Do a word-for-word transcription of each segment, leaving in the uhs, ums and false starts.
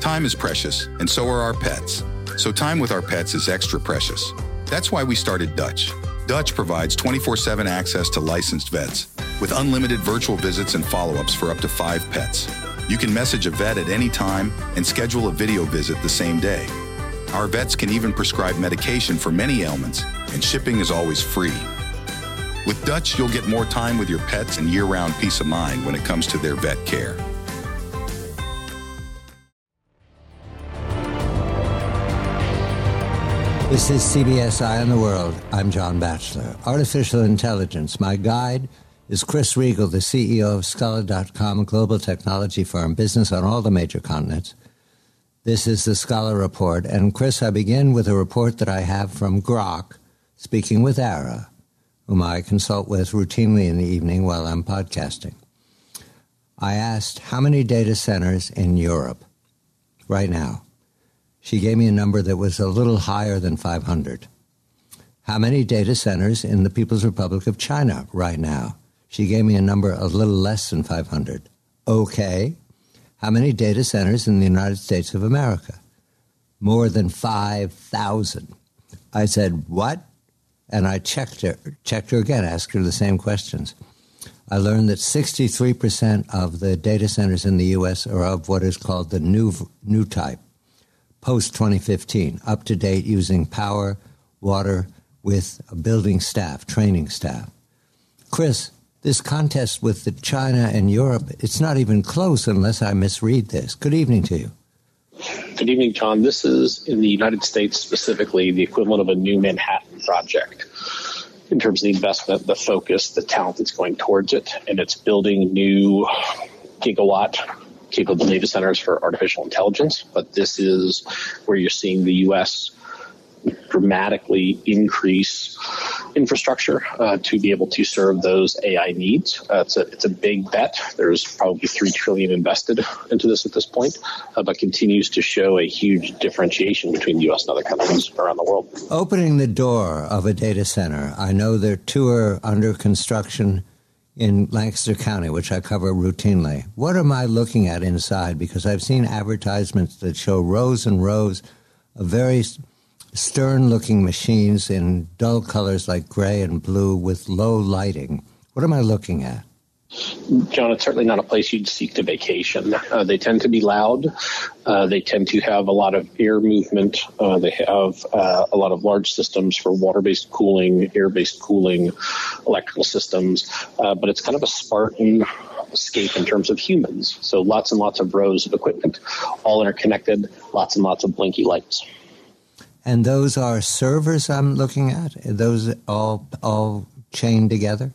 Time is precious, and so are our pets. So time with our pets is extra precious. That's why we started Dutch. Dutch provides twenty-four seven access to licensed vets with unlimited virtual visits and follow-ups for up to five pets. You can message a vet at any time and schedule a video visit the same day. Our vets can even prescribe medication for many ailments, and shipping is always free. With Dutch, you'll get more time with your pets and year-round peace of mind when it comes to their vet care. This is C B S Eye on the World. I'm John Batchelor. Artificial intelligence. My guide is Chris Riegel, the C E O of Scholar dot com, a global technology firm, business on all the major continents. This is the Scholar Report. And Chris, I begin with a report that I have from Grok, speaking with Ara, whom I consult with routinely in the evening while I'm podcasting. I asked, how many data centers in Europe right now? She gave me a number that was a little higher than five hundred. How many data centers in the People's Republic of China right now? She gave me a number a little less than five hundred. Okay. How many data centers in the United States of America? More than five thousand. I said, what? And I checked her, checked her again, asked her the same questions. I learned that sixty-three percent of the data centers in the U S are of what is called the new new type. Post twenty fifteen, up to date, using power, water, with a building staff, training staff. Chris, this contest with the China and Europe, it's not even close unless I misread this. Good evening to you. Good evening, John. This is, in the United States specifically, the equivalent of a new Manhattan project in terms of the investment, the focus, the talent that's going towards it, and it's building new gigawatt capable data centers for artificial intelligence. But this is where you're seeing the U S dramatically increase infrastructure uh, to be able to serve those A I needs. Uh, it's a it's a big bet. There's probably three trillion dollars invested into this at this point, uh, but continues to show a huge differentiation between the U S and other countries around the world. Opening the door of a data center, I know there two are under construction in Lancaster County, which I cover routinely. What am I looking at inside? Because I've seen advertisements that show rows and rows of very stern-looking machines in dull colors like gray and blue with low lighting. What am I looking at? John, it's certainly not a place you'd seek to vacation. Uh, they tend to be loud. Uh, they tend to have a lot of air movement. Uh, they have uh, a lot of large systems for water-based cooling, air-based cooling, electrical systems. Uh, but it's kind of a Spartan escape in terms of humans. So lots and lots of rows of equipment, all interconnected, lots and lots of blinky lights. And those are servers I'm looking at? Are those all all chained together?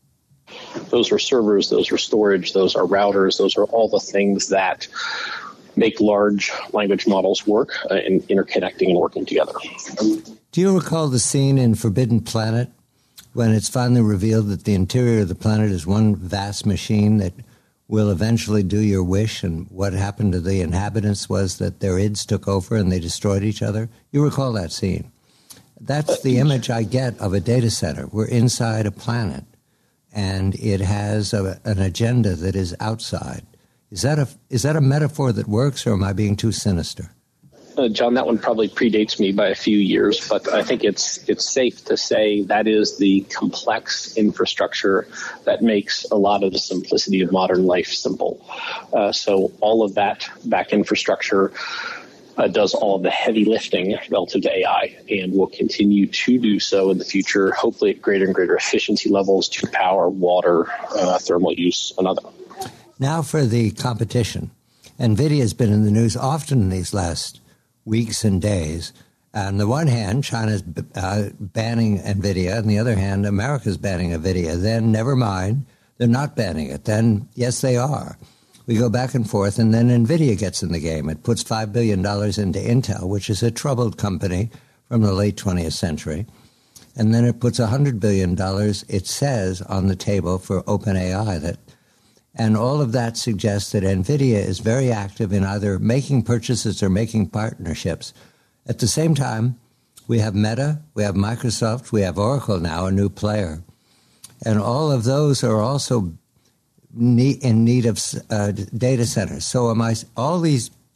Those are servers, those are storage, those are routers, those are all the things that make large language models work uh, in interconnecting and working together. Do you recall the scene in Forbidden Planet when it's finally revealed that the interior of the planet is one vast machine that will eventually do your wish, and what happened to the inhabitants was that their ids took over and they destroyed each other? You recall that scene. That's the image I get of a data center. We're inside a planet, and it has a, an agenda that is outside. Is that a is that a metaphor that works, or am I being too sinister? Uh, John, that one probably predates me by a few years, but I think it's it's safe to say that is the complex infrastructure that makes a lot of the simplicity of modern life simple. Uh, so all of that back infrastructure uh, does all of the heavy lifting relative to A I, and will continue to do so in the future, hopefully at greater and greater efficiency levels to power, water, uh, thermal use, and other. Now for the competition. NVIDIA has been in the news often in these last weeks and days. On the one hand, China's uh, banning NVIDIA. On the other hand, America's banning NVIDIA. Then, never mind, they're not banning it. Then, yes, they are. We go back and forth, and then NVIDIA gets in the game. It puts five billion dollars into Intel, which is a troubled company from the late twentieth century. And then it puts one hundred billion dollars, it says, on the table for OpenAI. That And all of that suggests that NVIDIA is very active in either making purchases or making partnerships. At the same time, we have Meta, we have Microsoft, we have Oracle now, a new player. And all of those are also in need of uh, data centers. So am I, all these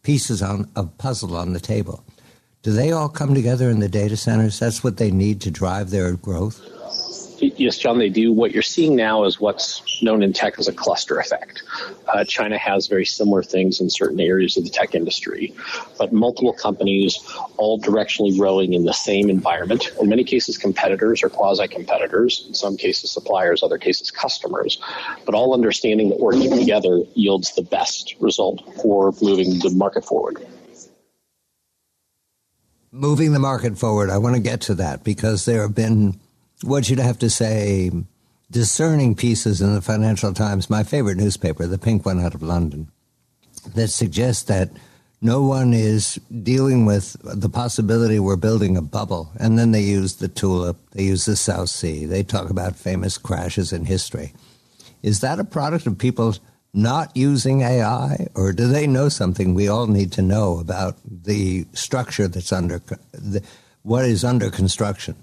pieces on, of puzzle on the table. Do they all come together in the data centers? That's what they need to drive their growth? Yes, John, they do. What you're seeing now is what's known in tech as a cluster effect. Uh, China has very similar things in certain areas of the tech industry, but multiple companies all directionally rowing in the same environment. In many cases, competitors or quasi-competitors, in some cases suppliers, other cases customers, but all understanding that working together yields the best result for moving the market forward. Moving the market forward, I want to get to that because there have been what you'd have to say, discerning pieces in the Financial Times, my favorite newspaper, the pink one out of London, that suggest that no one is dealing with the possibility we're building a bubble. And then they use the tulip, they use the South Sea, they talk about famous crashes in history. Is that a product of people not using A I, or do they know something we all need to know about the structure that's under, the, what is under construction?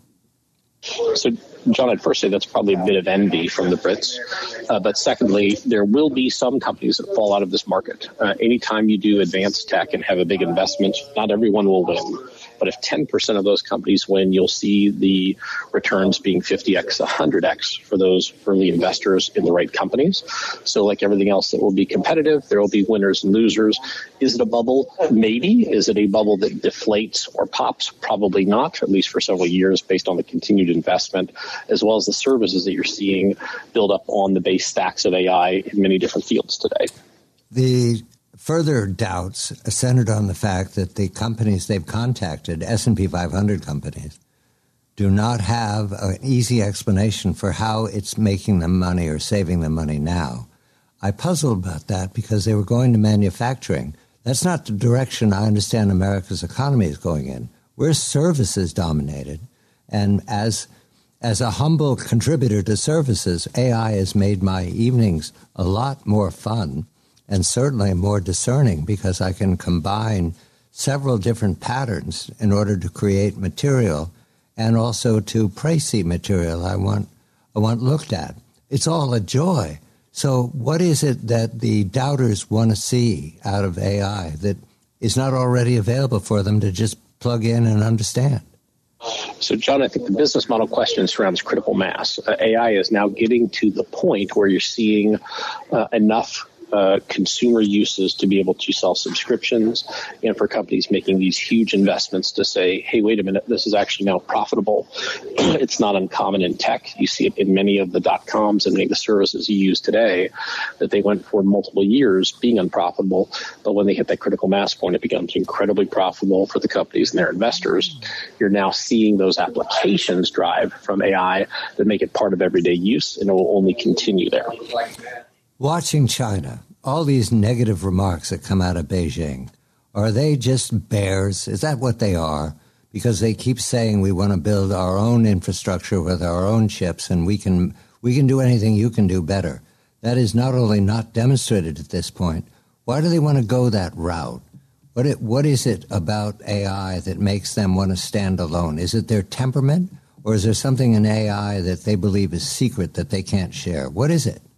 So, John, I'd first say that's probably a bit of envy from the Brits. Uh, but secondly, there will be some companies that fall out of this market. Uh, anytime you do advanced tech and have a big investment, not everyone will win. But if ten percent of those companies win, you'll see the returns being fifty x, one hundred x for those early investors in the right companies. So like everything else that will be competitive, there will be winners and losers. Is it a bubble? Maybe. Is it a bubble that deflates or pops? Probably not, at least for several years based on the continued investment, as well as the services that you're seeing build up on the base stacks of A I in many different fields today. The further doubts centered on the fact that the companies they've contacted, S and P five hundred companies, do not have an easy explanation for how it's making them money or saving them money now. I puzzled about that because they were going to manufacturing. That's not the direction I understand America's economy is going in. We're services dominated. And as as a humble contributor to services, A I has made my evenings a lot more fun and certainly more discerning because I can combine several different patterns in order to create material and also to précis material I want I want looked at. It's all a joy. So what is it that the doubters want to see out of A I that is not already available for them to just plug in and understand? So, John, I think the business model question surrounds critical mass. Uh, A I is now getting to the point where you're seeing uh, enough Uh, consumer uses to be able to sell subscriptions, and for companies making these huge investments to say, hey, wait a minute, this is actually now profitable. It's not uncommon in tech. You see it in many of the dot-coms and many of the services you use today that they went for multiple years being unprofitable, but when they hit that critical mass point, it becomes incredibly profitable for the companies and their investors. You're now seeing those applications drive from A I that make it part of everyday use, and it will only continue there. Watching China, all these negative remarks that come out of Beijing, are they just bears? Is that what they are? Because they keep saying we want to build our own infrastructure with our own chips and we can we can do anything you can do better. That is not only not demonstrated at this point. Why do they want to go that route? What it, what is it about A I that makes them want to stand alone? Is it their temperament, or is there something in A I that they believe is secret that they can't share? What is it?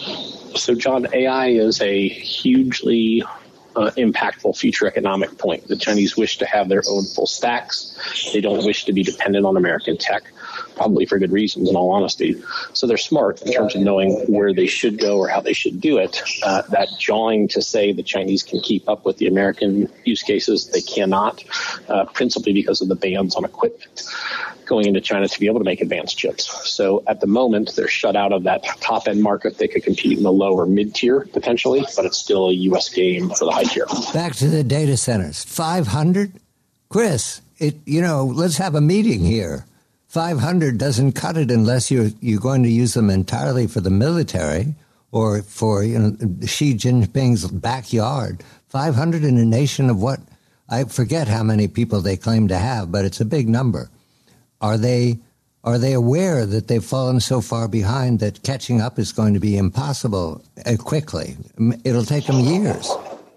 So, John, A I is a hugely uh, impactful future economic point. The Chinese wish to have their own full stacks. They don't wish to be dependent on American tech, probably for good reasons, in all honesty. So they're smart in terms of knowing where they should go or how they should do it. Uh, that jawing to say the Chinese can keep up with the American use cases, they cannot, uh, principally because of the bans on equipment going into China to be able to make advanced chips. So at the moment, they're shut out of that top-end market. They could compete in the low or mid-tier potentially, but it's still a U S game for the high tier. Back to the data centers. five hundred? Chris, it you know, let's have a meeting here. five hundred doesn't cut it unless you're, you're going to use them entirely for the military or for, you know, Xi Jinping's backyard. five hundred in a nation of what? I forget how many people they claim to have, but it's a big number. Are they are they aware that they've fallen so far behind that catching up is going to be impossible uh, quickly? It'll take them years.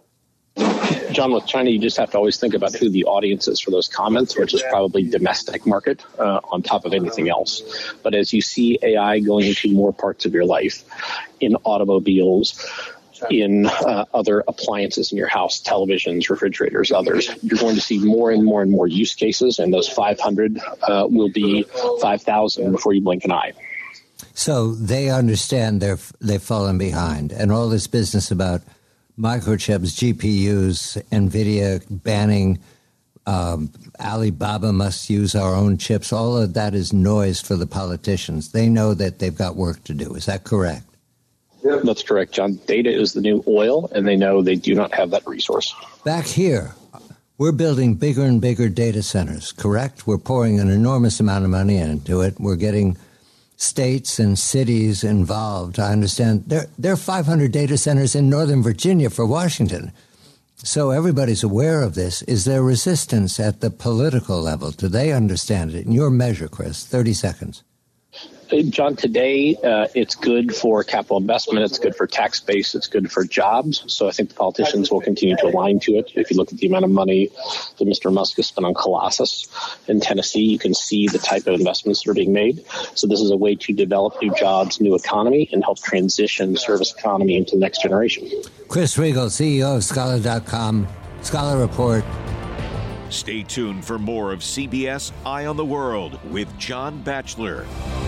John, with China, you just have to always think about who the audience is for those comments, which is probably domestic market uh, on top of anything else. But as you see A I going into more parts of your life, in automobiles, in uh, other appliances in your house, televisions, refrigerators, others. You're going to see more and more and more use cases, and those five hundred uh, will be five thousand before you blink an eye. So they understand they're, they've fallen behind, and all this business about microchips, G P Us, NVIDIA banning um, Alibaba must use our own chips, all of that is noise for the politicians. They know that they've got work to do. Is that correct? Yeah, that's correct, John. Data is the new oil, and they know they do not have that resource. Back here, we're building bigger and bigger data centers, correct? We're pouring an enormous amount of money into it. We're getting states and cities involved. I understand there, there are five hundred data centers in Northern Virginia for Washington. So everybody's aware of this. Is there resistance at the political level? Do they understand it? In your measure, Chris, thirty seconds. John, today uh, it's good for capital investment. It's good for tax base. It's good for jobs. So I think the politicians will continue to align to it. If you look at the amount of money that Mister Musk has spent on Colossus in Tennessee, you can see the type of investments that are being made. So this is a way to develop new jobs, new economy, and help transition the service economy into the next generation. Chris Riegel, C E O of Scholar dot com, Scholar Report. Stay tuned for more of C B S Eye on the World with John Batchelor.